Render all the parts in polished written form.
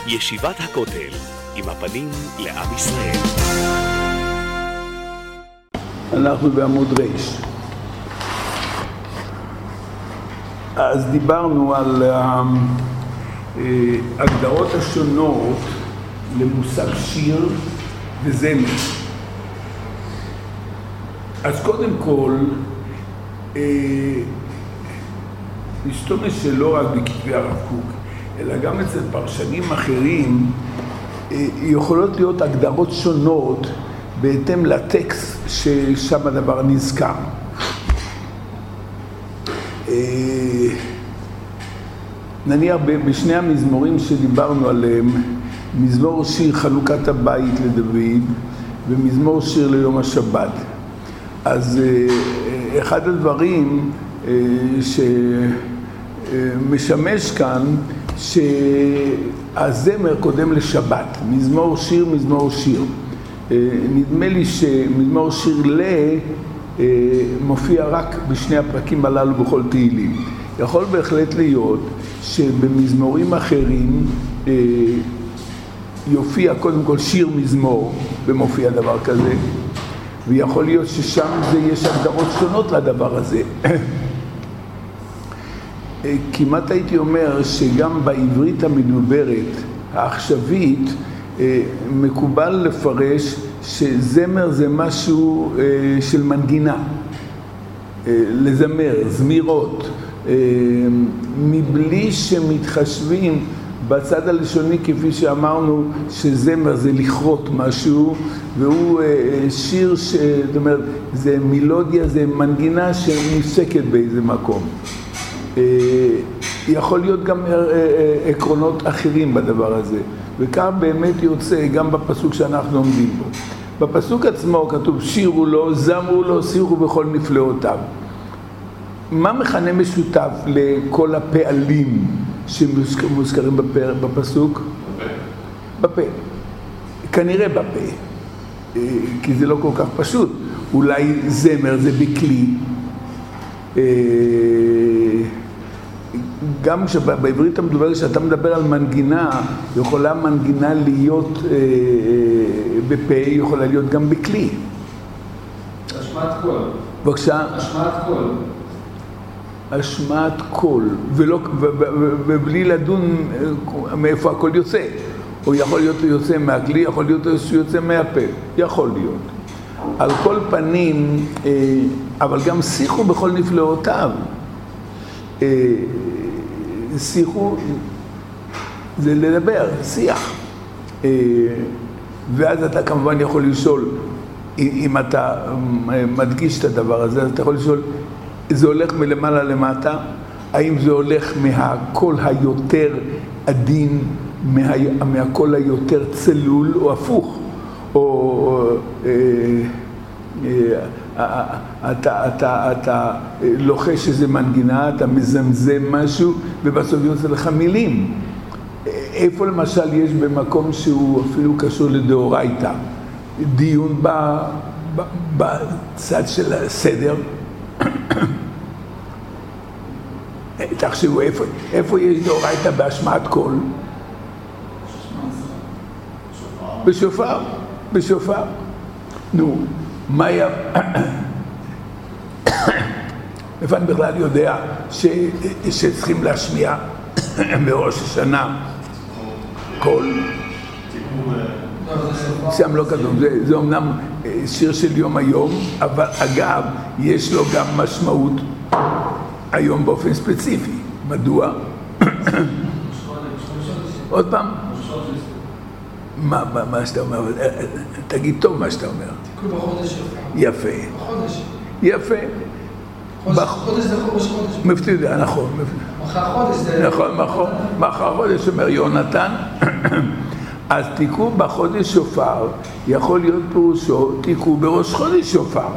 ישיבת הכותל, עם הפנים לעם ישראל. אנחנו בעמוד רש. אז דיברנו על ההגדרות השונות למושג שיר וזמר. אז קודם כל, נשתמש שלא רק בכתבי הרב קוק, אלא גם אצל פרשנים אחרים, יכולות להיות הגדרות שונות בהתאם לטקסט ששם הדבר נזכר. נניח בשני המזמורים שדיברנו עליהם, מזמור שיר חלוקת הבית לדוד ומזמור שיר ליום השבת. אז אחד הדברים שמשמש כאן, שהזמר קודם לשבת, מזמור שיר, מזמור שיר. נדמה לי שמזמור שיר מופיע רק בשני הפרקים הללו בכל תהילים. יכול בהחלט להיות שבמזמורים אחרים יופיע קודם כל שיר מזמור ומופיע דבר כזה, ויכול להיות ששם יש הגדרות שונות לדבר הזה. כמעט הייתי אומר שגם בעברית המדוברת העכשווית מקובל לפרש שזמר זה משהו של מנגינה, לזמר, זמירות, מבלי שמתחשבים בצד הלשוני, כפי שאמרנו שזמר זה לכרות משהו, והוא שיר זאת אומרת, זה מילודיה, זה מנגינה שמוסקת באיזה מקום. יכול להיות גם עקרונות אחרים בדבר הזה, וכאן באמת יוצא גם בפסוק שאנחנו עומדים בו. בפסוק עצמו כתוב שירו לו, זמרו לו, שירו בכל נפלאותיו. מה מכנה משותף לכל הפעלים שמוזכרים בפסוק? בפה. כנראה בפה, כי זה לא כל כך פשוט. אולי זמר זה בכלי. גם בעברית המדוברת שאתה מדבר על מנגינה, יכולה מנגינה להיות בפה, יכולה להיות גם בכלי. השמעת קול. בבקשה? השמעת קול. השמעת קול, ובלי לדון מאיפה הקול יוצא. או יכול להיות יוצא מהכלי, יכול להיות יוצא מהפה. יכול להיות. על כל פנים, אבל גם שיחו בכל נפלאותיו. שיחו זה לדבר, שיח. ואז אתה כמובן יכול לשאול, אם אתה מדגיש את הדבר הזה, אז אתה יכול לשאול, זה הולך מלמעלה למטה? האם זה הולך מהקול היותר עדין, מהקול היותר צלול, או הפוך? או אתה לוחש איזה מנגינה, אתה מזמזם משהו, ובסוף יוצא לך מילים. איפה למשל יש במקום שהוא אפילו קשור לדאורייתא? דיון בצד של הסדר. תחשבו, איפה יש דאורייתא בהשמעת קול? בשופר. בשופר. נו, מה היה? איפה אני בכלל יודע שצריכים להשמיע בראש השנה קול? שם לא כתוב, זה אומנם שיר של יום היום, אבל אגב, יש לו גם משמעות היום באופן ספציפי. מדוע? עוד פעם? מה שאתה אומר? תגיד טוב מה שאתה אומר. תיקון בחודש. יפה. בחודש. יפה. חודש זה חודש. מפתיע, נכון. מחר חודש זה... נכון, מחר חודש אומר יונתן. אז תיקו בחודש שופר, יכול להיות פירושו, תיקו בראש חודש שופר.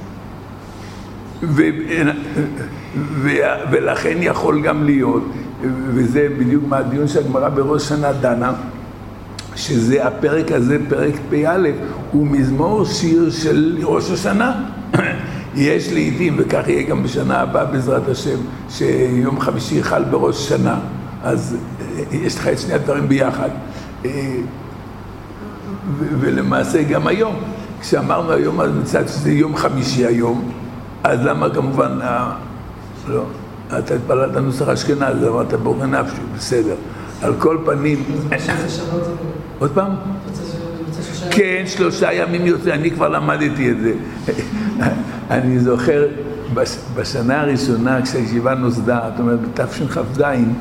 ולכן יכול גם להיות, וזה בדיוק מהדיון שהגמרא בראש שנה דנה, שזה הפרק הזה, פרק פ"א, הוא מזמור שיר של ראש השנה. יש לעתים, וכך יהיה גם בשנה הבאה בעזרת השם, שיום חמישי חל בראש שנה, אז יש לך את שני הדברים ביחד. ולמעשה גם היום, כשאמרנו היום, אז מצד שזה יום חמישי היום, אז למה כמובן, לא, אתה התפללת נוסח אשכנז, אמרת בורא נפשי, בסדר. על כל פנים... עוד פעם? כן, 3 ימים יוצא, אני כבר למדתי את זה. אני זוכר, בשנה הראשונה, כשהישיבה נוסדה, זאת אומרת, בתשכ"ז,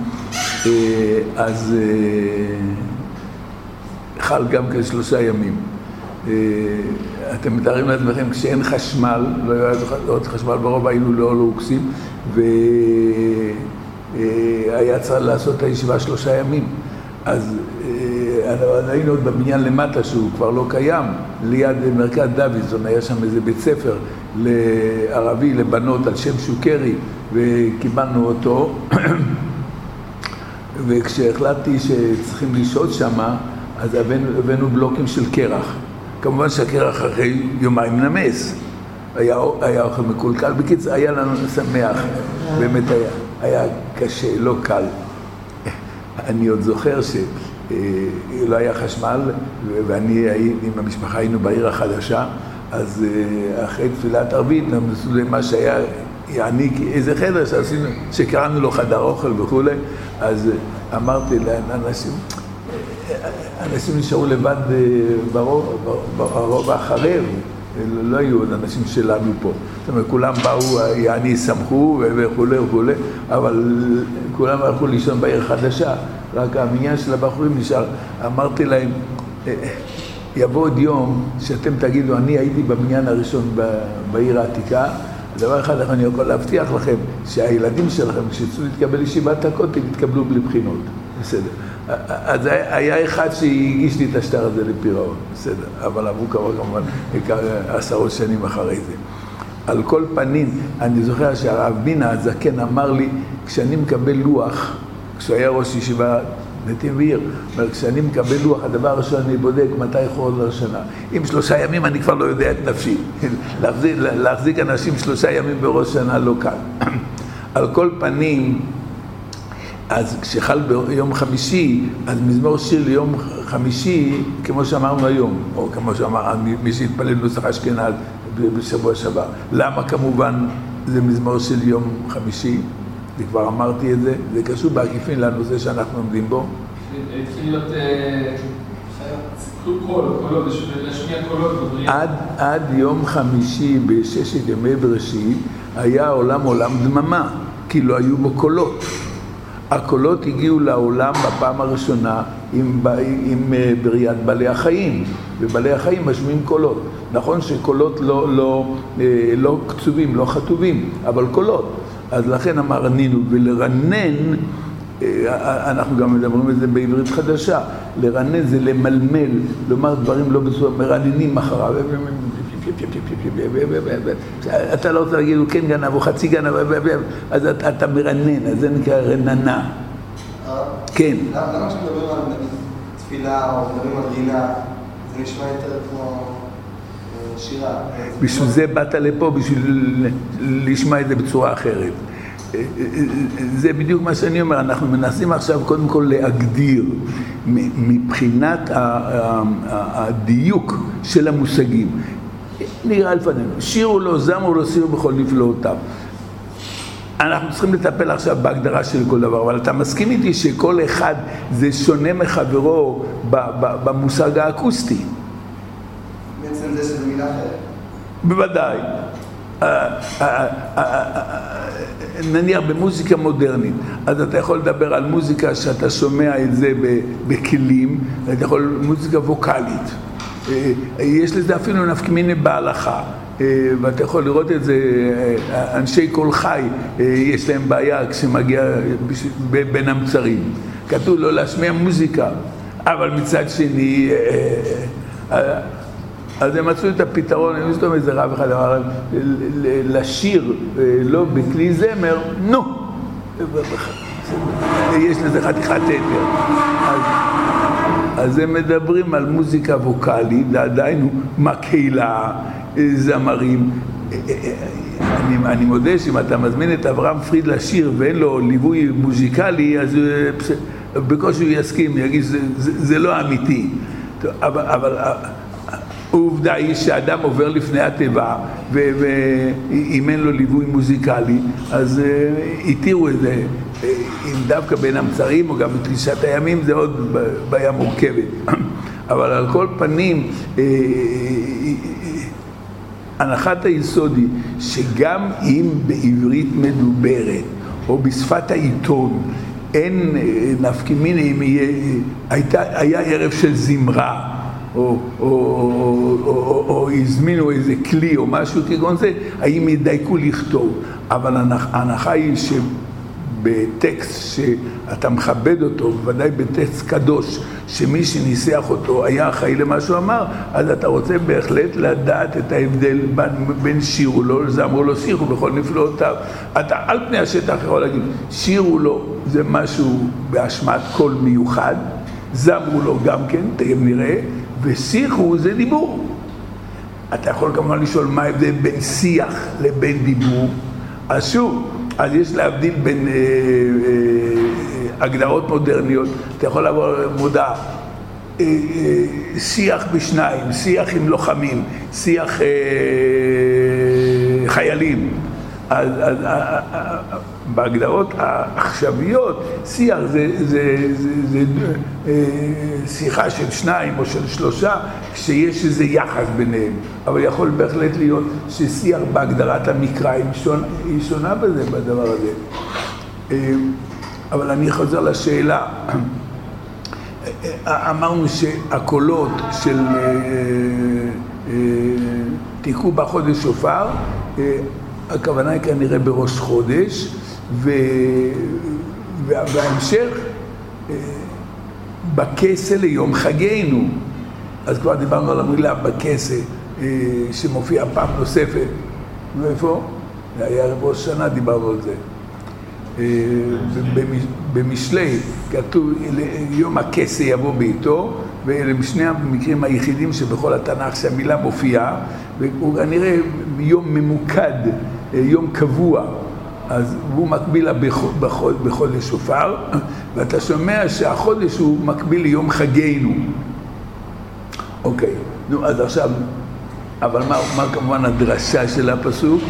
אז חל גם כן 3 ימים. אתם מתארים לעצמכם, כשאין חשמל, לא היה עוד חשמל ברוב, היינו לא אורתודוקסים, והיה צריך לעשות את הישיבה 3 ימים. אז היינו עוד בבניין למטה שהוא כבר לא קיים, ליד מרכז דוידסון, היה שם איזה בית ספר לערבי, לבנות על שם שוקרי, וקיבלנו אותו. וכשהחלטתי שצריכים לשהות שם, אז הבאנו בלוקים של קרח. כמובן שהקרח אחרי יומיים נמס. היה אוכל מקולקל. בקיצור, היה לנו שמח. באמת היה קשה, לא קל. אני עוד זוכר שלא היה חשמל, ואני עם המשפחה היינו בעיר החדשה, אז אחרי תפילת ערבית נמסו למה שהיה יעניק איזה חדר שעשינו, שקראנו לו חדר אוכל וכו'. אז אמרתי לאנשים, אנשים נשארו לבד ברוב החרב, לא היו עוד אנשים שלנו פה. זאת אומרת, כולם באו, יעני שמחו וכו' וכו', אבל כולם הלכו לישון בעיר חדשה, רק המניין של הבחורים נשאר. אמרתי להם, יבוא עוד יום שאתם תגידו, אני הייתי במניין הראשון בעיר העתיקה, דבר אחד אני יכול להבטיח לכם, שהילדים שלכם, כשיצאו להתקבל לישיבת הכותל, יתקבלו בלי בחינות. בסדר. אז היה אחד שהגיש לי את השטר הזה לפירעון, בסדר, אבל עברו כמובן 10 שנים אחרי זה. על כל פנים, אני זוכר שהרב בינה הזקן אמר לי, כשאני מקבל לוח, כשהוא היה ראש ישיבה נתיב ועיר, כשאני מקבל לוח, הדבר הראשון אני בודק מתי חורף לשנה. אם 3 ימים אני כבר לא יודע את נפשי. להחזיק אנשים 3 ימים בראש שנה לא קל. על כל פנים, אז כשחל ביום חמישי, אז מזמור שיר ליום חמישי, כמו שאמרנו היום, או כמו שאמר מי שהתפלל נוסח אשכנז בשבוע שעבר. למה כמובן זה מזמור של יום חמישי? אני כבר אמרתי את זה, זה קשור בעקיפין לנושא שאנחנו עומדים בו. התחיל להיות קולות, להשמיע קולות בבריאה. עד יום חמישי בששת ימי בראשית היה עולם דממה, כי לא היו בו קולות. הקולות הגיעו לעולם בפעם הראשונה עם בריאת בעלי החיים, ובעלי החיים משמיעים קולות. נכון שקולות לא קצובים, לא חטובים, אבל קולות. אז לכן אמר נינו, ולרנן, אנחנו גם מדברים את זה בעברית חדשה, לרנן זה למלמל, לומר דברים לא בצורה, מרננים אחריו, אתה לא רוצה להגיד, הוא כן גנב, הוא חצי גנב, אז אתה מרנן, אז זה נקרא רננה. כן. למה כשמדברים על תפילה או מדברים על רינה, זה נשמע יותר כמו שירה? בשביל זה באת לפה, בשביל לשמוע את זה בצורה אחרת. זה בדיוק מה שאני אומר, אנחנו מנסים עכשיו קודם כל להגדיר מבחינת הדיוק של המושגים. נראה לפנינו, שירו לו, זמרו לו, שירו בכל נפלאותיו. אנחנו צריכים לטפל עכשיו בהגדרה של כל דבר, אבל אתה מסכים איתי שכל אחד זה שונה מחברו במושג האקוסטי. בעצם זה שזה מילה אחרת. בוודאי. נניח במוזיקה מודרנית, אז אתה יכול לדבר על מוזיקה שאתה שומע את זה בכלים, אתה יכול מוזיקה ווקלית. יש לזה אפילו נפקמיני בהלכה, ואתה יכול לראות את זה, אנשי כל חי, יש להם בעיה כשמגיע בין המצרים. כתוב לא להשמיע מוזיקה, אבל מצד שני, אז הם מצאו את הפתרון, אני מסתום איזה רב אחד אמר להם, לשיר לא בכלי זמר, נו! יש לזה חתיכת אתר. אז הם מדברים על מוזיקה ווקלית, עדיין מקהלה, זמרים. אני מודה שאם אתה מזמין את אברהם פריד לשיר ואין לו ליווי מוזיקלי, אז בקושי הוא יסכים, יגיד זה לא אמיתי. אבל העובדה היא שאדם עובר לפני הטבע, ואם אין לו ליווי מוזיקלי, אז התירו את זה. אם דווקא בין המצרים או גם בתלישת הימים זה עוד בעיה מורכבת. אבל על כל פנים, הנחת היסוד היא שגם אם בעברית מדוברת או בשפת העיתון אין נפקא מינה, אם היה ערב של זמרה או הזמינו איזה כלי או משהו כגון זה, האם ידייקו לכתוב. אבל ההנחה היא שבטקסט שאתה מכבד אותו, בוודאי בטקסט קדוש, שמי שניסח אותו היה אחראי למה שהוא אמר, אז אתה רוצה בהחלט לדעת את ההבדל בין שירו לו, זמרו לו, שירו בכל נפלאותיו. אתה על פני השטח יכול להגיד, שירו לו זה משהו באשמת קול מיוחד, זמרו לו גם כן, תכף נראה, ושיחו זה דיבור. אתה יכול כמובן לשאול מה ההבדל בין שיח לבין דיבור. אז שוב, אז יש להבדיל בין הגדרות מודרניות. אתה יכול לעבור מודעה, שיח בשניים, שיח עם לוחמים, שיח חיילים. אז בהגדרות העכשוויות, שיח זה שיחה של שניים או של שלושה, כשיש איזה יחס ביניהם. אבל יכול בהחלט להיות ששיח בהגדרת המקרא היא שונה בזה, בדבר הזה. אבל אני חוזר לשאלה. אמרנו שהקולות של תיקעו בחודש שופר, הכוונה היא כנראה בראש חודש, וההמשך בכסה ליום חגנו. אז כבר דיברנו על המילה בכסה, שמופיע פעם נוספת. ואיפה? זה היה ראש שנה, דיברנו על זה. במשלי כתוב יום הכסה יבוא ביתו, ואלה משני המקרים היחידים שבכל התנ"ך שהמילה מופיעה, והוא כנראה יום ממוקד, יום קבוע, אז הוא מקביל בחודש שופר, ואתה שומע שהחודש הוא מקביל ליום חגנו. אוקיי, נו אז עכשיו, אבל מה כמובן הדרשה של הפסוק?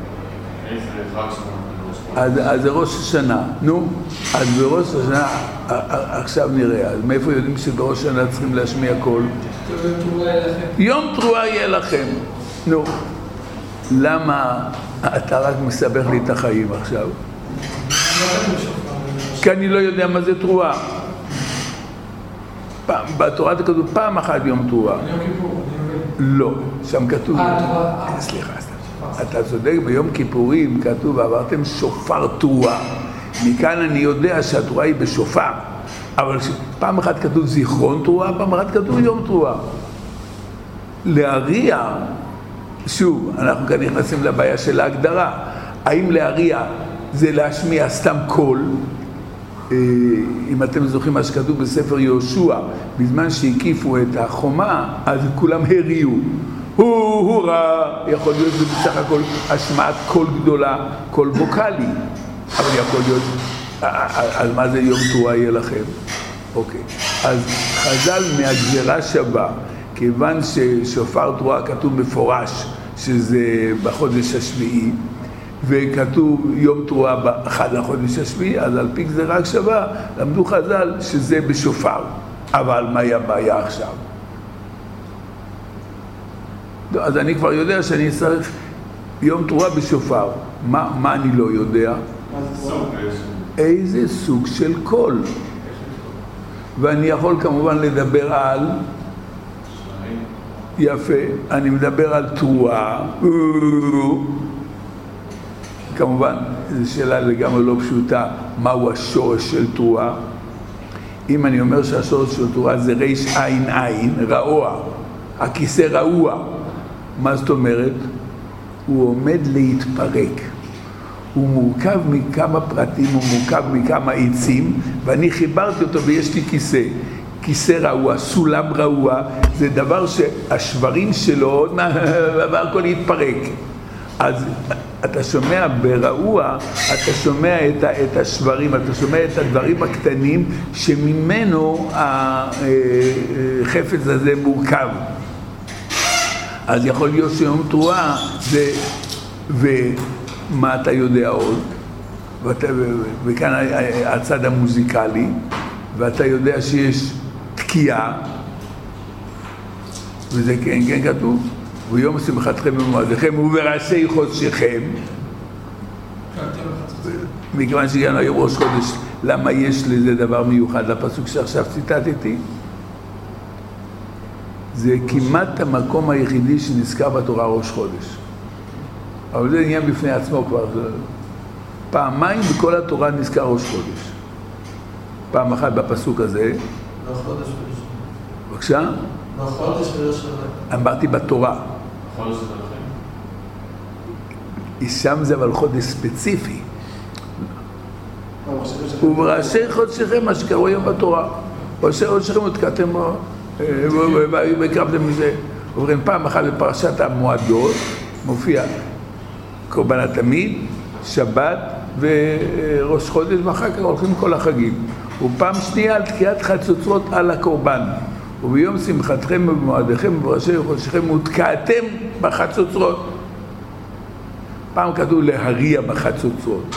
אז זה ראש השנה, נו, אז בראש השנה, עכשיו נראה, אז מאיפה יודעים שבראש השנה צריכים להשמיע קול? יום תרועה יהיה לכם. נו, למה אתה רק מסבך לי את החיים עכשיו? כי אני לא יודע מה זה תרועה. בתורה זה כתוב פעם אחת יום תרועה. לא, שם כתוב, סליחה, אתה צודק, ביום כיפורים כתוב, עברתם שופר תרועה. מכאן אני יודע שהתרועה היא בשופר, אבל פעם אחת כתוב זיכרון תרועה, פעם אחת כתוב יום תרועה. להריע, שוב, אנחנו כאן נכנסים לבעיה של ההגדרה. האם להריע זה להשמיע סתם קול? אם אתם זוכרים מה שכתוב בספר יהושע, בזמן שהקיפו את החומה, אז כולם הריעו. הורא, יכול להיות זה בסך הכל השמעת קול גדולה, קול ווקלי, אבל יכול להיות, על מה זה יום תרועה יהיה לכם? אוקיי, אז חז"ל מהגזרה שווה, כיוון ששופר תרועה כתוב מפורש שזה בחודש השביעי, וכתוב יום תרועה באחד לחודש השביעי, אז על פי גזרה שווה למדו חז"ל שזה בשופר. אבל מה היה הבעיה עכשיו? אז אני כבר יודע שאני צריך יום תרועה בשופר. מה אני לא יודע? איזה סוג של קול. ואני יכול כמובן לדבר על... יפה, אני מדבר על תרועה. כמובן, זו שאלה לגמרי לא פשוטה, מהו השורש של תרועה? אם אני אומר שהשורש של תרועה זה ריש עין עין, רעוע, הכיסא רעוע, מה זאת אומרת? הוא עומד להתפרק. הוא מורכב מכמה פרטים, הוא מורכב מכמה עצים, ואני חיברתי אותו ויש לי כיסא. כיסא רעוע, סולם רעוע, זה דבר שהשברים שלו, והכל יתפרק. אז אתה שומע ברעוע, אתה שומע את השברים, אתה שומע את הדברים הקטנים שממנו החפץ הזה מורכב. אז יכול להיות שיום תרועה זה, ומה אתה יודע עוד? וכאן הצד המוזיקלי, ואתה יודע שיש תקיעה, וזה כן כתוב, ויום שמחתכם במועדיכם ובראשי חודשיכם, מכיוון שהגענו היום ראש חודש, למה יש לזה דבר מיוחד לפסוק שעכשיו ציטטתי? זה כמעט המקום היחידי שנזכר בתורה ראש חודש. אבל זה עניין בפני עצמו כבר. פעמיים בכל התורה נזכר ראש חודש. פעם אחת בפסוק הזה. לא חודש וראשון. בבקשה? לא חודש וראשון. אמרתי בתורה. חודש זה לכם? שם זה אבל חודש ספציפי. ובראשי חודשיכם מה שקראו היום בתורה. בראשי חודשיכם התקעתם והקרבתם מזה. עוברים פעם אחת בפרשת המועדות, מופיע קורבן התמיד, שבת וראש חודש, ואחר כך הולכים כל החגים. ופעם שנייה על תקיעת חצוצרות על הקורבן. וביום שמחתכם ובמועדיכם ובראשי חודשיכם הותקעתם בחצוצרות. פעם כתוב להריע בחצוצרות.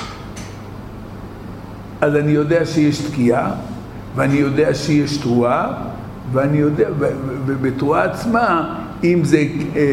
אז אני יודע שיש תקיעה, ואני יודע שיש תרועה, ואני יודע, ובתרועה עצמה, אם זה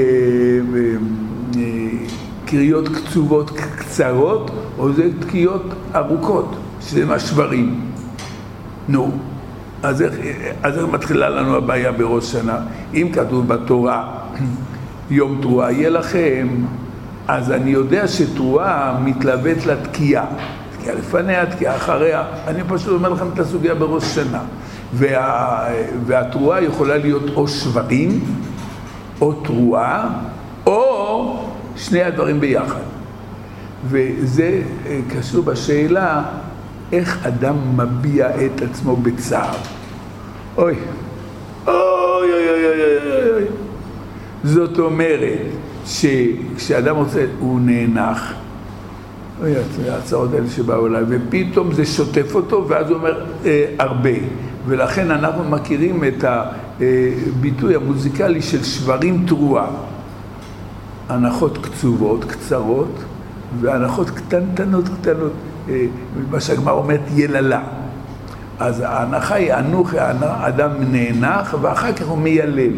קריאות קצובות קצרות, או זה תקיעות ארוכות, שזה משברים. נו, אז איך מתחילה לנו הבעיה בראש שנה? אם כתוב בתורה, יום תרועה יהיה לכם, אז אני יודע שתרועה מתלווית לתקיעה. תקיעה לפניה, תקיעה אחריה. אני פשוט אומר לכם את הסוגיה בראש שנה. והתרועה יכולה להיות או שברים, או תרועה, או שני הדברים ביחד. וזה קשור בשאלה איך אדם מביע את עצמו בצער. אוי, אוי, אוי, אוי, אוי, אוי. זאת אומרת שכשאדם רוצה, הוא נאנח. אוי, הצעות האלה שבאו אליי, ופתאום זה שוטף אותו, ואז הוא אומר הרבה. ולכן אנחנו מכירים את הביטוי המוזיקלי של שברים תרועה. הנחות קצובות, קצרות, והנחות קטנטנות, מה שהגמרא אומרת יללה. אז ההנחה היא אנוך, האדם נאנח, ואחר כך הוא מיילל.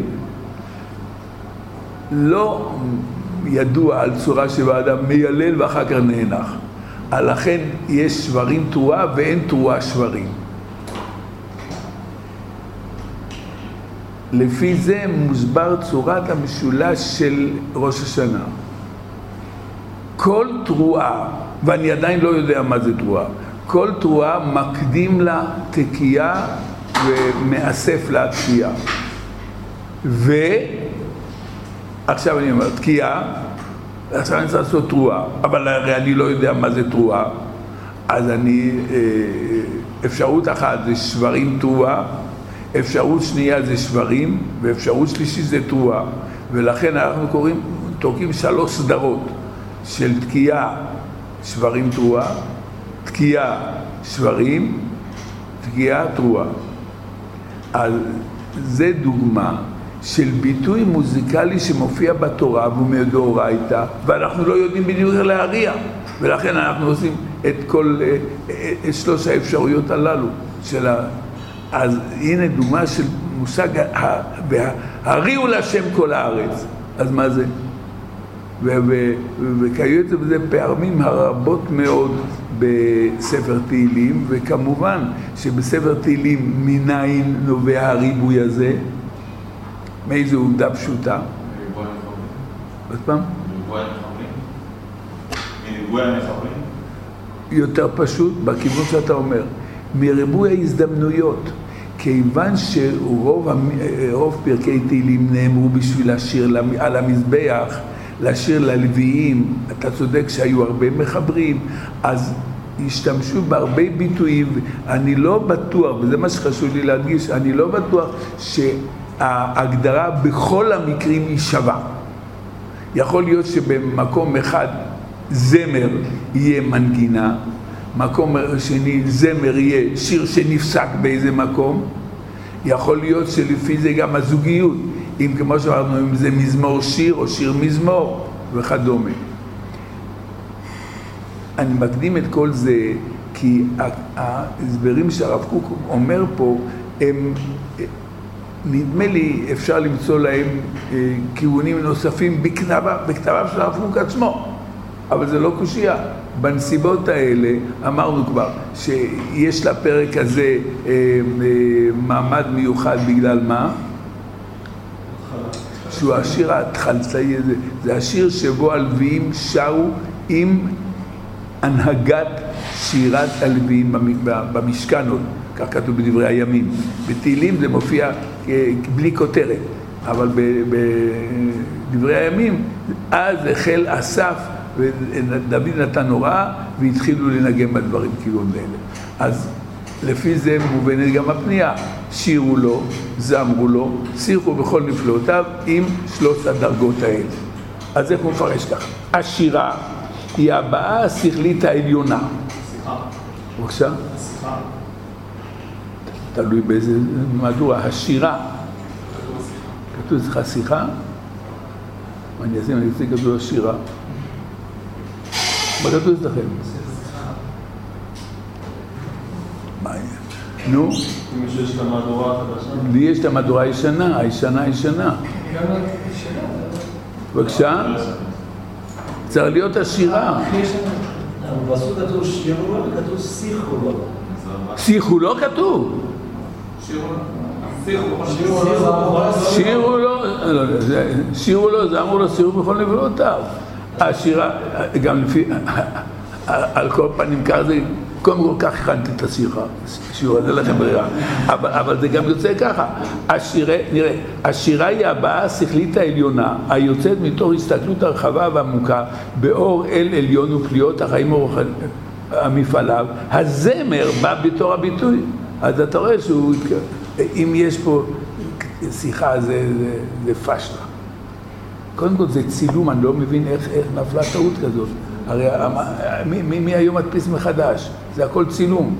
לא ידוע על צורה שבה האדם מיילל ואחר כך נאנח. לכן יש שברים תרועה ואין תרועה שברים. לפי זה מוסבר צורת המשולש של ראש השנה. כל תרועה, ואני עדיין לא יודע מה זה תרועה, כל תרועה מקדים לה תקיעה ומאסף לה תקיעה. ועכשיו אני אומר, תקיעה, עכשיו אני צריך לעשות תרועה, אבל הרי אני לא יודע מה זה תרועה, אז אפשרות אחת זה שברים תרועה, אפשרות שנייה זה שברים, ואפשרות שלישית זה תרועה. ולכן אנחנו תוקעים 3 סדרות של תקיעה, שברים תרועה, תקיעה, שברים, תקיעה, תרועה. אז זה דוגמה של ביטוי מוזיקלי שמופיע בתורה והוא מדאורייתא, ואנחנו לא יודעים בדיוק להריע, ולכן אנחנו עושים את כל 3 האפשרויות הללו של אז הנה דוגמה של מושג הריעו להשם כל הארץ. אז מה זה? וכיוצא בזה פעמים הרבות מאוד בספר תהילים, וכמובן שבספר תהילים מניין נובע הריבוי הזה, מאיזו עובדה פשוטה. עוד פעם? מריבוי המחברים? יותר פשוט, בכיוון שאתה אומר. מריבוי ההזדמנויות. כיוון שרוב פרקי תהילים נאמרו בשביל לשיר על המזבח, לשיר ללוויים, אתה צודק שהיו הרבה מחברים, אז השתמשו בהרבה ביטויים. אני לא בטוח, וזה מה שחשוב לי להדגיש, אני לא בטוח שההגדרה בכל המקרים היא שווה. יכול להיות שבמקום אחד זמר יהיה מנגינה, מקום שני זמר יהיה שיר שנפסק באיזה מקום, יכול להיות שלפי זה גם הזוגיות, אם כמו שאמרנו, אם זה מזמור שיר או שיר מזמור וכדומה. אני מקדים את כל זה כי ההסברים שהרב קוק אומר פה, הם, נדמה לי, אפשר למצוא להם כיוונים נוספים בכתביו של הרב קוק עצמו, אבל זה לא קושיה. בנסיבות האלה אמרנו כבר שיש לפרק הזה מעמד מיוחד בגלל מה? שהוא השיר ההתחלצאי הזה, זה השיר שבו הלוויים שרו עם הנהגת שירת הלוויים במשכן, כך כתוב בדברי הימים. בתהילים זה מופיע בלי כותרת, אבל בדברי הימים אז החל אסף ודוד נתן הוראה והתחילו לנגן בדברים כאילו האלה. אז לפי זה מובנת גם הפנייה, שירו לו, זמרו לו, שיחו בכל נפלאותיו עם 3 הדרגות האלה. אז איך הוא מפרש ככה? השירה היא הבאה השכלית העליונה. שיחה. בבקשה? שיחה. תלוי באיזה מהדורה. השירה. כתוב אצלך שיחה? אני אשים, אני אצליק כתוב השירה. מה כתוב אצלכם? מה יהיה? נו? אם יש את המהדורה החדשה? לי יש את המהדורה הישנה, הישנה. גם ישנה. בבקשה? צריך להיות השירה. בסוד כתוב שירו וכתוב שיחו לו. שיחו לא כתוב. שירו לו, זה אמרו לו, שירו בכל נפלאותיו. השירה, גם לפי, על כל פנים ככה זה, קודם כל כך הכנתי את השיחה, שיעור הזה לכם ברירה, אבל זה גם יוצא ככה. נראה, השירה היא הבאה השכלית העליונה, היוצאת מתוך הסתכלות הרחבה ועמוקה, באור אל עליון ופליות החיים אורח המפעליו. הזמר בא בתור הביטוי, אז אתה רואה שהוא, אם יש פה שיחה זה פשלה. קודם כל זה צילום, אני לא מבין איך נפלה טעות כזאת. הרי מי היום מדפיס מחדש? זה הכל צילום.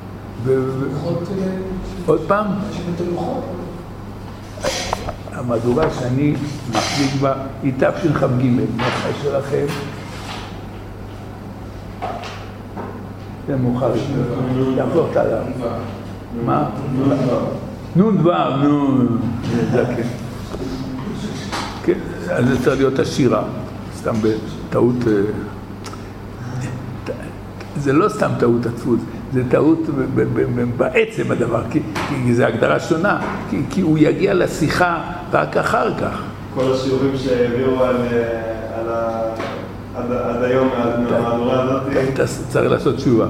עוד פעם? המהדורה שאני מחזיק בה היא תשכ"ג, מה שלכם? זה מאוחר. תהפוך את עליו. מה? נון דבר, נון. זה כן. כן, אז זה צריך להיות השירה. סתם בטעות, זה לא סתם טעות הדפוס, זה טעות בעצם הדבר, כי זה הגדרה שונה, כי הוא יגיע לשיחה רק אחר כך. כל השיעורים שהביאו עד היום מהמהדורה הזאת. אתה צריך לעשות תשובה.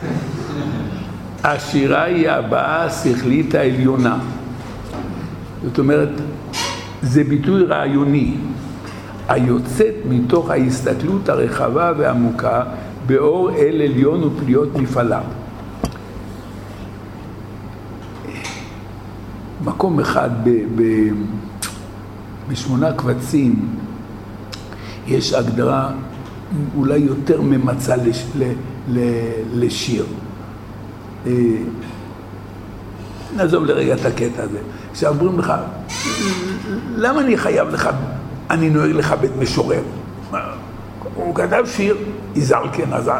השירה היא הבאה השכלית העליונה. זאת אומרת, זה ביטוי רעיוני, היוצאת מתוך ההסתכלות הרחבה והעמוקה באור אל עליון ופליות מפעליו. מקום אחד ב8 קבצים יש הגדרה אולי יותר ממצה לשיר. נעזוב לרגע את הקטע הזה. שאומרים לך, למה אני חייב לך, אני נוהג לך בית משורר? הוא כתב שיר, יזהר כן, אז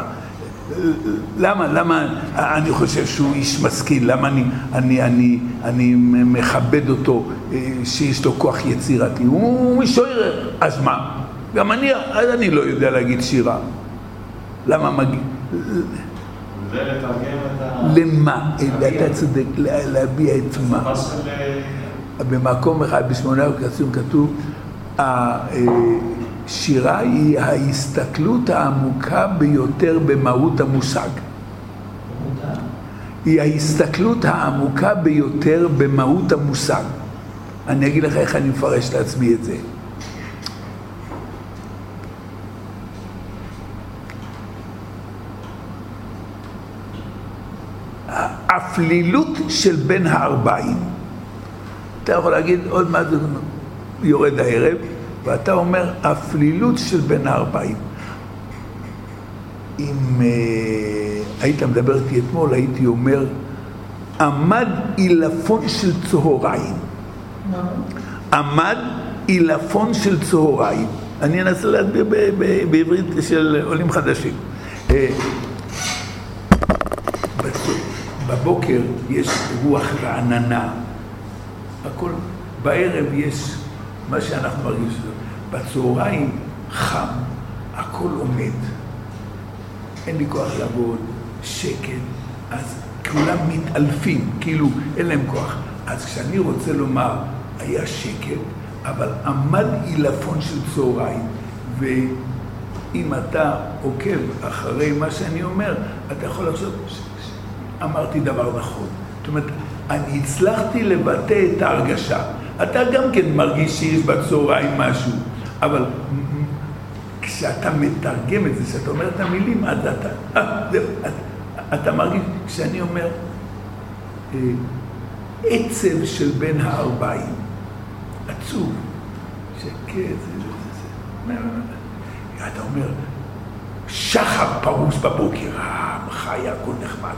למה אני חושב שהוא איש משכיל? למה אני מכבד אותו שיש לו כוח יצירתי? הוא משורר, אז מה? גם אני לא יודע להגיד שירה. למה מגיע? למה? אתה צודק, להביע את מה? במקום אחד ב8 קבצים כתוב, השירה היא ההסתכלות העמוקה ביותר במהות המושג. היא ההסתכלות העמוקה ביותר במהות המושג. אני אגיד לך איך אני מפרש לעצמי את זה. הפלילות של בין הערביים. אתה יכול להגיד עוד מה זה יורד הערב, ואתה אומר הפלילות של בין הערביים. אם היית מדבר איתי אתמול, הייתי אומר, עמד עילפון של צהריים. עמד עילפון של צהריים. אני אנסה להסביר בעברית של עולים חדשים. בבוקר יש רוח רעננה, הכל, בערב יש מה שאנחנו מרגישים, בצהריים חם, הכל עומד, אין לי כוח לעבוד, שקט, אז כולם מתעלפים, כאילו אין להם כוח. אז כשאני רוצה לומר, היה שקט, אבל עמד עילפון של צהריים, ואם אתה עוקב אחרי מה שאני אומר, אתה יכול לחשוב, אמרתי דבר נכון. זאת אומרת, אני הצלחתי לבטא את ההרגשה. אתה גם כן מרגיש שיש בצהריים משהו, אבל כשאתה מתרגם את זה, כשאתה אומר את המילים, אז אתה מרגיש, כשאני אומר, עצב של בין הערביים, עצוב, שקט, אתה אומר, שחר פרוס בבוקר, חיה, הכל נחמד.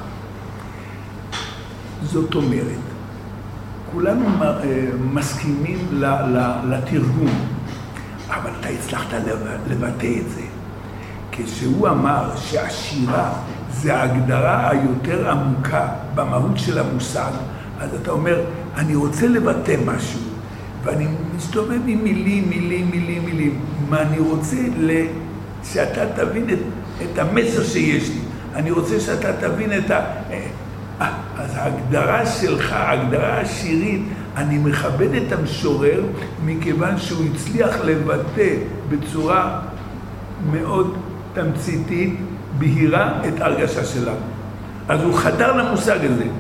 זאת אומרת, כולנו מסכימים לתרגום, אבל אתה הצלחת לבטא את זה. כשהוא אמר שהשירה זה ההגדרה היותר עמוקה במהות של המושג, אז אתה אומר, אני רוצה לבטא משהו, ואני מסתובב עם מילים, מה אני רוצה שאתה תבין את המסר שיש לי. אני רוצה שאתה תבין את אז ההגדרה שלך, ההגדרה השירית, אני מכבד את המשורר מכיוון שהוא הצליח לבטא בצורה מאוד תמציתית, בהירה, את ההרגשה שלנו. אז הוא חדר למושג הזה. מעניין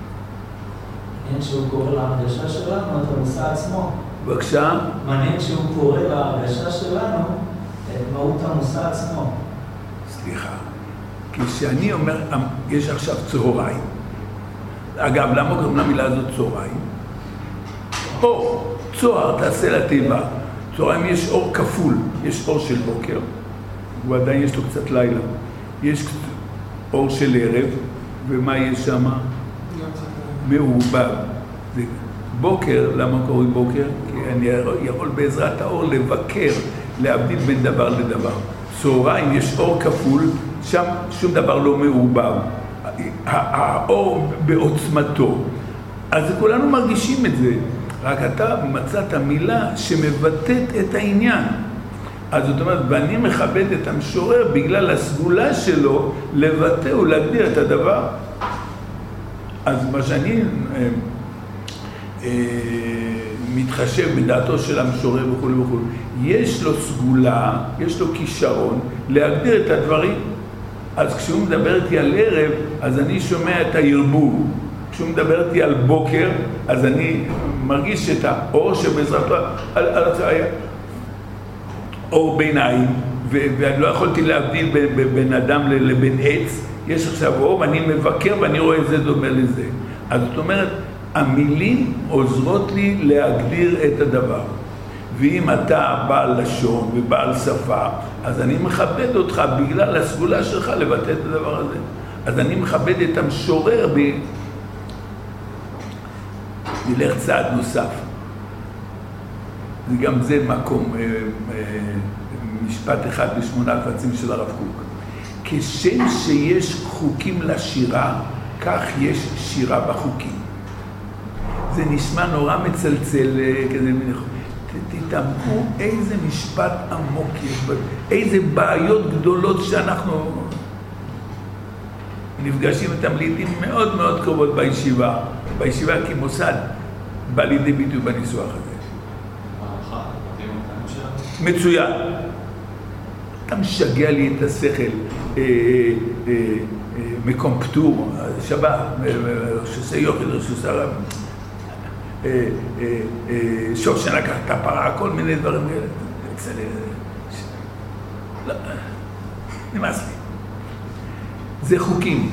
שהוא קורא להרגשה שלנו את המושג עצמו. בבקשה? מעניין שהוא קורא להרגשה שלנו את מהות המושג עצמו. סליחה. כשאני אומר, יש עכשיו צהריים. אגב, למה קוראים למילה הזאת צהריים? אור, צוהר, תעשה לתיבה. צהריים יש אור כפול, יש אור של בוקר, הוא עדיין יש לו קצת לילה. יש אור של ערב, ומה יש שם? מעורבב. בוקר, למה קוראים בוקר? כי אני יכול בעזרת האור לבקר, להבדיל בין דבר לדבר. צהריים יש אור כפול, שם שום דבר לא מעורבב. האור בעוצמתו. אז כולנו מרגישים את זה, רק אתה מצאת מילה שמבטאת את העניין. אז זאת אומרת, ואני מכבד את המשורר בגלל הסגולה שלו לבטא ולהגדיר את הדבר. אז מה שאני מתחשב בדעתו של המשורר וכו', יש לו סגולה, יש לו כישרון להגדיר את הדברים. אז כשהוא מדבר איתי על ערב, אז אני שומע את הערבוב. כשהוא מדבר איתי על בוקר, אז אני מרגיש את האור שבעזרתו, על הצעיה. אור ביניים, ואני לא יכולתי להבדיל בין אדם לבין עץ. יש עכשיו אור, ואני מבקר ואני רואה את זה דומה לזה. אז זאת אומרת, המילים עוזרות לי להגדיר את הדבר. ואם אתה בעל לשון ובעל שפה, אז אני מכבד אותך בגלל הסגולה שלך לבטא את הדבר הזה. אז אני מכבד את המשורר נלך צעד נוסף. וגם זה מקום, משפט אחד בשמונה קבצים של הרב קוק. כשם שיש חוקים לשירה, כך יש שירה בחוקים. זה נשמע נורא מצלצל כזה מין... תתעמקו איזה משפט עמוק יש, איזה בעיות גדולות שאנחנו נפגשים איתם לעתים מאוד מאוד קרובות בישיבה. בישיבה כמוסד בא לידי ביטוי בניסוח הזה. מצוין. אתה משגע לי את השכל, מקום פטור, שבת, שעושה יוכל, שעושה רב. שושן לקח את הפרה, כל מיני דברים כאלה. לא, נמאס לי. זה חוקים.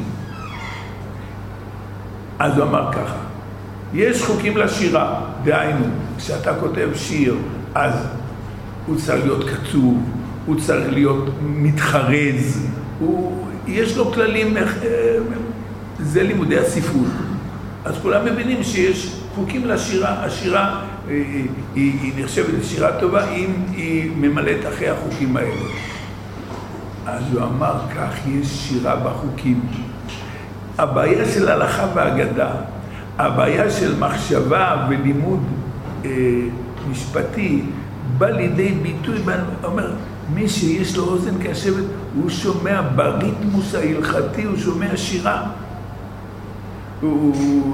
אז הוא אמר ככה, יש חוקים לשירה, דהיינו, כשאתה כותב שיר, אז הוא צריך להיות קצוב, הוא צריך להיות מתחרז, יש לו כללים, זה לימודי הספרות. אז כולם מבינים שיש חוקים לשירה, השירה היא נחשבת לשירה טובה אם היא ממלאת אחרי החוקים האלה. אז הוא אמר כך, יש שירה בחוקים. הבעיה של הלכה והאגדה, הבעיה של מחשבה ולימוד משפטי, בא לידי ביטוי, אומר, מי שיש לו אוזן קשבת, הוא שומע בריתמוס ההלכתי, הוא שומע שירה. ברוך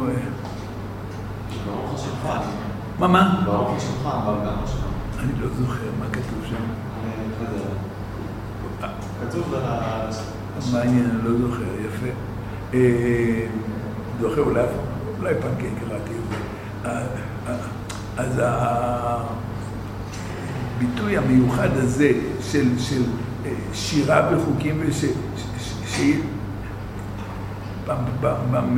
השולחן. מה? ברוך השולחן, גם השולחן. אני לא זוכר מה כתוב שם. כתוב מעניין, אני לא זוכר, יפה. זוכר, אולי פעם כן קראתי את זה. אז הביטוי המיוחד הזה של שירה בחוקים פעם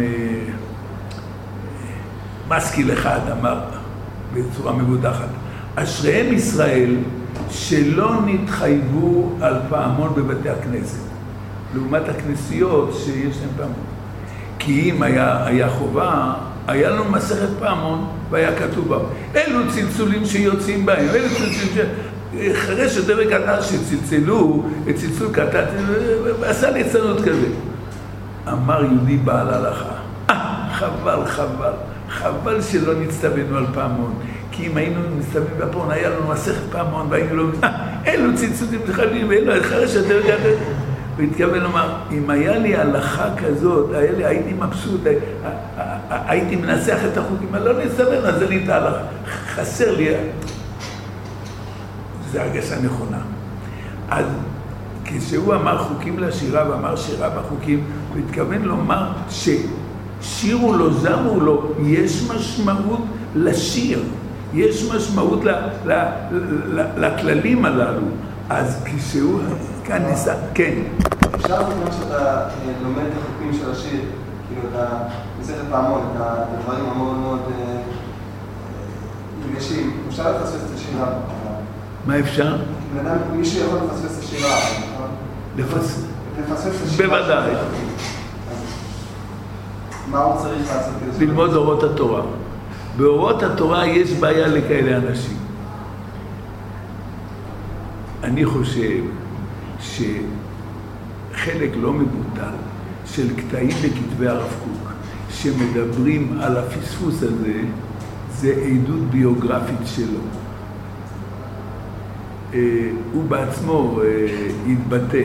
משכיל אחד אמר בצורה מבודחת, אשריהם ישראל שלא נתחייבו על פעמון בבתי הכנסת, לעומת הכנסיות שיש להם פעמון. כי אם היה חובה, היה לנו מסכת פעמון והיה כתוב בה, אלו צלצולים שיוצאים בהם, אלו צלצולים חרש יותר וקטן שצלצלו, צלצול קטן, ועשה ליצנות כזה. אמר יהודי בעל הלכה, חבל שלא נצטווינו על פעמון, כי אם היינו מצטווים בפעמון, היה לנו מסכת פעמון והיינו לא... אלו צלצולים חדים, אלו חרש יותר וקטן. הוא התכוון לומר, אם היה לי הלכה כזאת, הייתי מבסוט, הייתי מנסח את החוקים, אני לא נסתבר, אז אני את ההלכה. חסר לי, זו הרגשה נכונה. אז כשהוא אמר חוקים לשירה ואמר שירה בחוקים, הוא התכוון לומר ששירו לו, זמו לו, יש משמעות לשיר, יש משמעות לכללים הללו. אז כשהוא כאן ניסה, כן. אפשר בזמן שאתה לומד את החוקים של השיר, כאילו אתה מסכת פעמון, את הדברים המאוד מאוד נגשים, אפשר לפספס את השירה? מה אפשר? מישהו יכול לפספס את השירה, נכון? לפספס את השירה? בוודאי. מה הוא צריך לעשות? ללמוד אורות התורה. באורות התורה יש בעיה לכאלה אנשים. אני חושב שחלק לא מבוטל של קטעים בכתבי הרב קוק שמדברים על הפספוס הזה, זה עדות ביוגרפית שלו. הוא בעצמו התבטא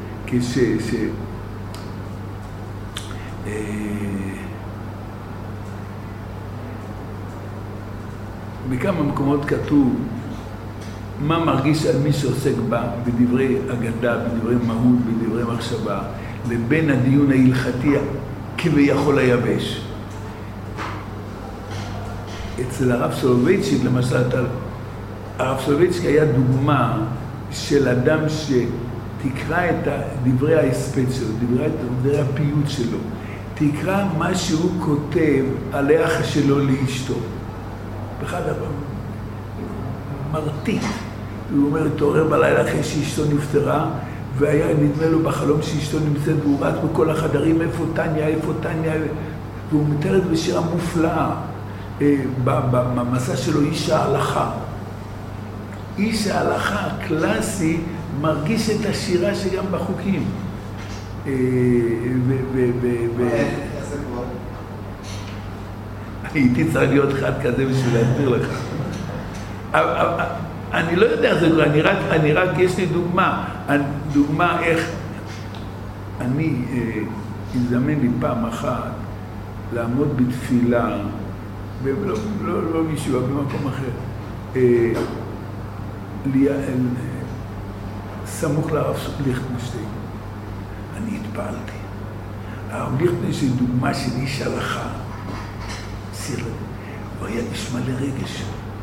בכמה מקומות כתוב מה מרגיש על מי שעוסק בדברי אגדה, בדברי מהות, בדברי מחשבה, לבין הדיון ההלכתי כביכול היבש. אצל הרב סולובייצ'יק, למשל, הרב סולובייצ'יק היה דוגמה של אדם שתקרא את דברי ההספד שלו, דברי הפיוט שלו, תקרא מה שהוא כותב על היחס שלו לאשתו. באחד מרתיק. הוא אומר, תעורר בלילה אחרי שאשתו נפטרה, והיה נדמה לו בחלום שאשתו נמצאת, והוא רץ בכל החדרים, איפה טניה, והוא מתאר את בשירה מופלאה. במסע שלו איש ההלכה. איש ההלכה הקלאסי מרגיש את השירה שגם בחוקים. איך זה כבר? הייתי צריך להיות אחד כזה בשביל להסביר לך. אני לא יודע איך זה קורה, אני רק, יש לי דוגמה איך אני הזדמן לי פעם אחת לעמוד בתפילה, לא בישיבה, במקום אחר, סמוך לרב ליכטנשטיין. אני התפעלתי. הרב ליכטנשטיין היא דוגמה של איש הלכה. הוא היה נשמע לרגש.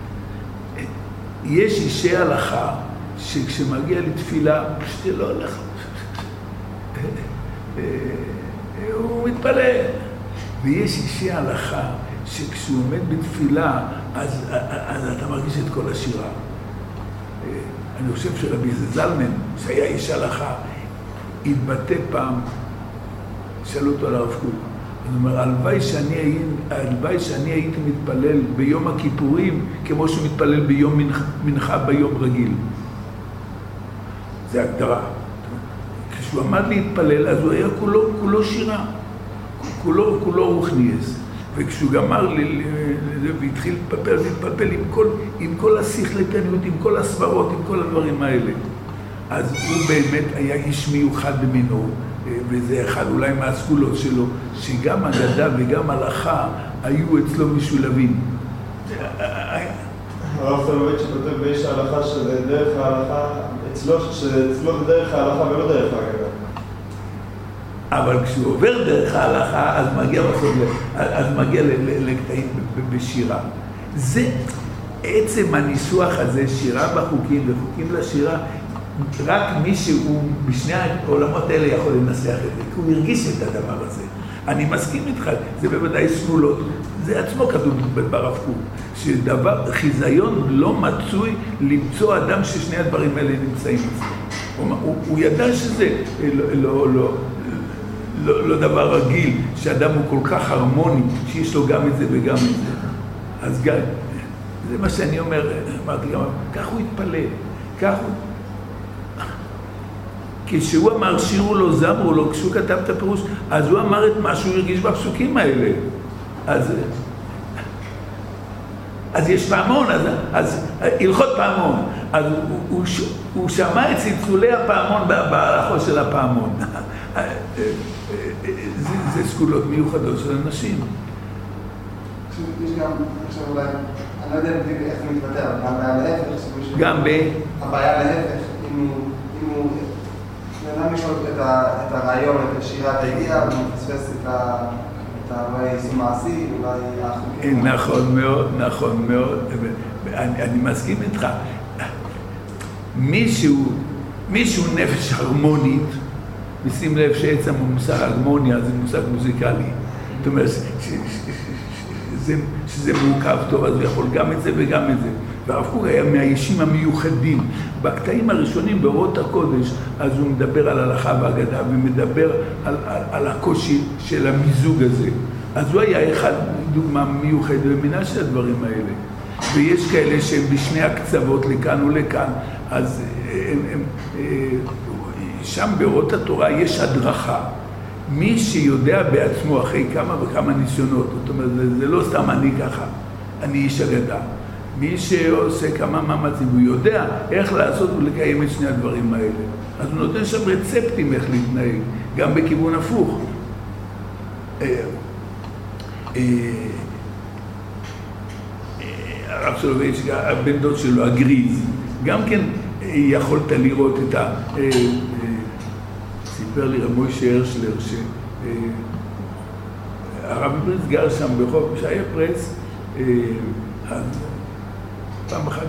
יש אישי הלכה שכשמגיע לתפילה, פשוט לא הולך. הוא מתפלל. ויש אישי הלכה שכשהוא עומד בתפילה, אז אתה מרגיש את כל השירה. אני חושב שרבי זלמן, שהיה איש הלכה, התבטא פעם, שאלו אותו על הרב קוק, הוא אומר, הלוואי שאני הייתי מתפלל ביום הכיפורים כמו שהוא מתפלל ביום מנחה ביום רגיל. זה הגדרה. כשהוא עמד להתפלל, אז הוא היה כולו שירה, כולו רוחניאס. וכשהוא גמר והתחיל להתפלפל עם כל השכלתנות, עם כל הסברות, עם כל הדברים האלה. אז הוא באמת היה איש מיוחד במינו, וזה אחד אולי מהסגולות שלו, שגם אגדה וגם הלכה היו אצלו משולבים. הרב סולובייצ'יק כותב באיש ההלכה שזה דרך ההלכה, אצלו זה דרך ההלכה ולא דרך האגדה. אבל כשהוא עובר דרך ההלכה, אז מגיע לקטעים בשירה. זה עצם הניסוח הזה, שירה בחוקים וחוקים לשירה, רק מי שהוא בשני העולמות האלה יכול לנסח את זה, כי הוא הרגיש את הדבר הזה. אני מסכים איתך, זה בוודאי סגולות, זה עצמו כתוב ברב קוק, שדבר, חיזיון לא מצוי למצוא אדם ששני הדברים האלה נמצאים אצלו. הוא ידע שזה לא דבר רגיל, שאדם הוא כל כך הרמוני, שיש לו גם את זה וגם את זה. אז גם, זה מה שאני אומר, אמרתי גם, כך הוא התפלל, כך הוא... כשהוא אמר שירו לו, זמרו לו, כשהוא כתב את הפירוש, אז הוא אמר את מה שהוא הרגיש בפסוקים האלה. אז יש פעמון, אז הלכות פעמון. אז הוא שמע את צלצולי הפעמון בהלכות של הפעמון. זה סגולות מיוחדות של אנשים. יש גם, עכשיו אולי, אני לא יודע איך זה מתבטא, אבל גם בעיה להפך. גם הבעיה להפך, אם הוא... אדם יש לו את הרעיון, את השירה, את הידיעה, הוא מפספס את היישום מעשי, אולי החוקים. נכון מאוד, נכון מאוד. אני מסכים איתך. מישהו נפש הרמונית, ושים לב שעצם המושג הרמוניה זה מושג מוזיקלי. זאת אומרת, שזה מורכב טוב, אז הוא יכול גם את זה וגם את זה. והרב קוק היה מהאישים המיוחדים. בקטעים הראשונים באורות הקודש, אז הוא מדבר על הלכה והאגדה, ומדבר על הקושי של המיזוג הזה. אז הוא היה אחד דוגמה מיוחד ומינה של הדברים האלה. ויש כאלה שהם בשני הקצוות, לכאן ולכאן, אז שם באורות התורה יש הדרכה. מי שיודע בעצמו אחרי כמה וכמה ניסיונות, זאת אומרת, זה לא סתם אני ככה, אני איש אגדה. מי שעושה כמה מאמצים, הוא יודע איך לעשות ולקיים את שני הדברים האלה. אז הוא נותן שם רצפטים איך להתנהג, גם בכיוון הפוך. הרב סולובייצ'יק, הבן דוד שלו, הגריז, גם כן יכולת לראות את סיפר לי מוישה הרשלר שהרב בריס גר שם בחוף שהיה פרס, אז פעם אחת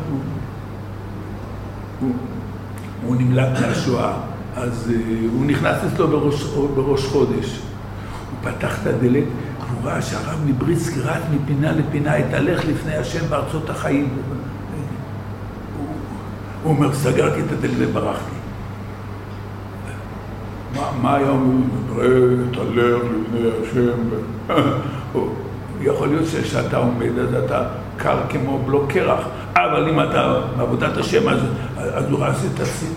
הוא נמלט מהשואה, אז הוא נכנס אצלו בראש חודש. הוא פתח את הדלת והוא ראה שהרב מבריסק רץ מפינה לפינה, התהלך לפני השם בארצות החיים. הוא אומר, סגרתי את הדלת וברחתי. מה היה אומרים? תהלך לפני השם. יכול להיות שאתה עומד, אז אתה קר כמו בלוק קרח, אבל אם אתה בעבודת השם, אז הוא רץ את הסיפור.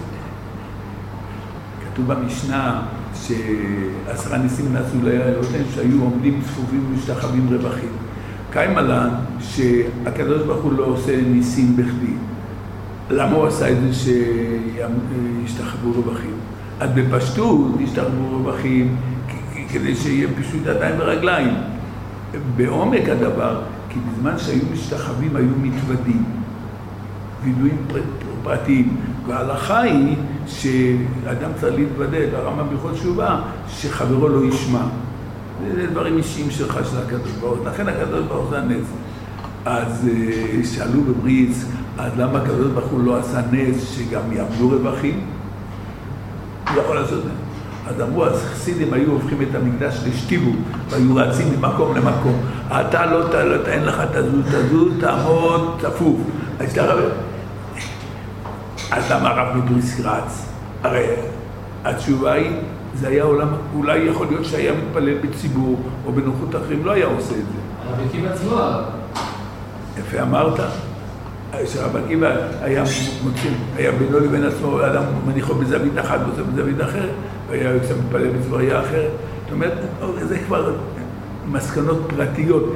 כתוב במשנה ש10 ניסים נעשו לאלוהים שהיו עומדים צפופים ומשתחווים רווחים. קיים עלן שהקדוש ברוך הוא לא עושה ניסים בכדי. למה הוא עשה את זה שישתחוו רווחים? אז בפשטות ישתחוו רווחים כדי שיהיה פשוט ידיים ורגליים. בעומק הדבר, כי בזמן שהיו משתחווים היו מתוודים, וידועים פרטיים. וההלכה היא שאדם צריך להתוודד, הרמה בכל תשובה, שחברו לא ישמע. זה דברים אישיים שלך של הקדוש ברוך הוא. לכן הקדוש ברוך הוא זה הנס. אז שאלו בבריס, אז למה הקדוש ברוך הוא לא עשה נס שגם יעמדו רווחים? הוא יכול לעשות זה. אז אמרו, החסידים היו הופכים את המקדש לשתיבו, והיו רצים ממקום למקום. אתה לא, אין לך תזוז, תעמוד, צפוף. אז למה הרב מבריסק רץ? הרי התשובה היא, זה היה עולם, אולי יכול להיות שהיה מתפלל בציבור או בנוחות אחרים, לא היה עושה את זה. הרב עקיבא עצמו. יפה אמרת, שרב עקיבא היה מוצאים, היה בינו לבין עצמו, אדם מניחו בזווית אחת, מוצא בזווית אחרת, והיה יוצא מתפלל בצבוריה אחרת. זאת אומרת, זה כבר מסקנות פרטיות,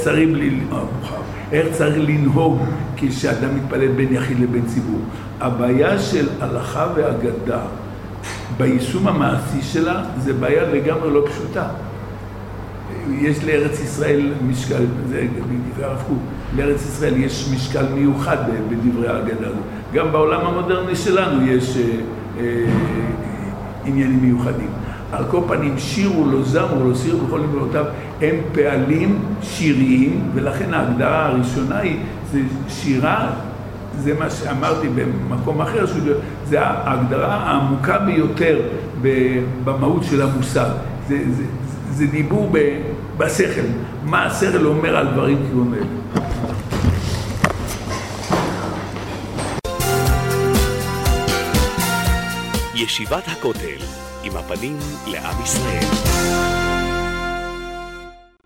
איך צריך לנהוג כשאדם מתפלל בין יחיד לבין ציבור. הבעיה של הלכה והגדה, ביישום המעשי שלה, זה בעיה לגמרי לא פשוטה. יש לארץ ישראל משקל, זה בדברי הרב קוק, לארץ ישראל יש משקל מיוחד בדברי ההגדה הזו. גם בעולם המודרני שלנו יש עניינים מיוחדים. על כל פנים, שירו לא זמרו, לא סירו בכל נבלותיו, הם פעלים שיריים, ולכן ההגדרה הראשונה היא, זה שירה, זה מה שאמרתי במקום אחר, זה ההגדרה העמוקה ביותר במהות של המושג. זה דיבור בשכל, מה השכל אומר על דברים כמו אלה. ישיבת הכותל עם הפנים לעם ישראל.